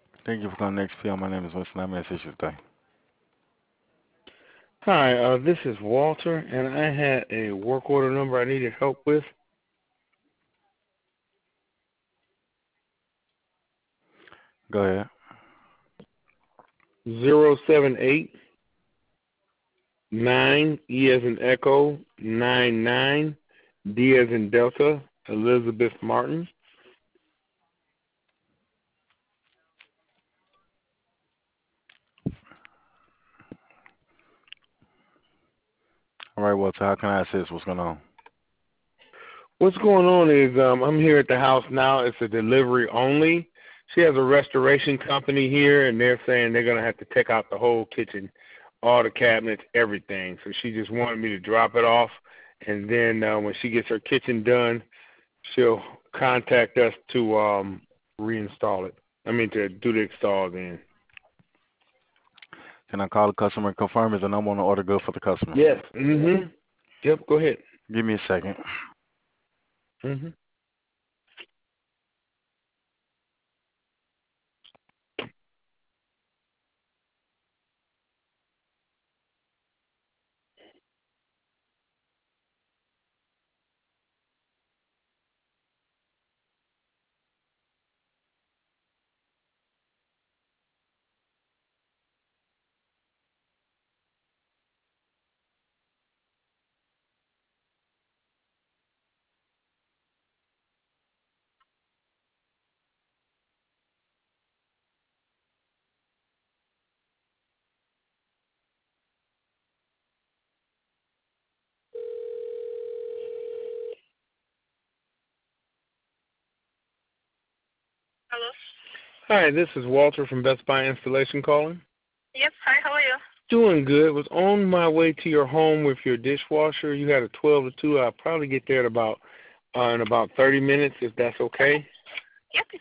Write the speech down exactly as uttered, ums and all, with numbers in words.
Thank you for calling X P L. My name is Winston. I'm assist you today. Hi, uh, this is Walter, and I had a work order number I needed help with. Go ahead. Zero seven eight nine E as in Echo nine nine D as in Delta Elizabeth Martin. All right, Walter, how can I assist? What's going on? What's going on is um, I'm here at the house now. It's a delivery only. She has a restoration company here, and they're saying they're going to have to take out the whole kitchen, all the cabinets, everything. So she just wanted me to drop it off, and then uh, when she gets her kitchen done, she'll contact us to um, reinstall it. I mean, to do the install then. Can I call the customer and confirm is the number on the order good for the customer? Yes. Mm-hmm. Yep, go ahead. Give me a second. Mm-hmm. Hello? Hi, this is Walter from Best Buy Installation calling. Yes, hi, how are you? Doing good. Was on my way to your home with your dishwasher. You had a twelve to two. I'll probably get there at about uh, in about thirty minutes, if that's okay. Yep,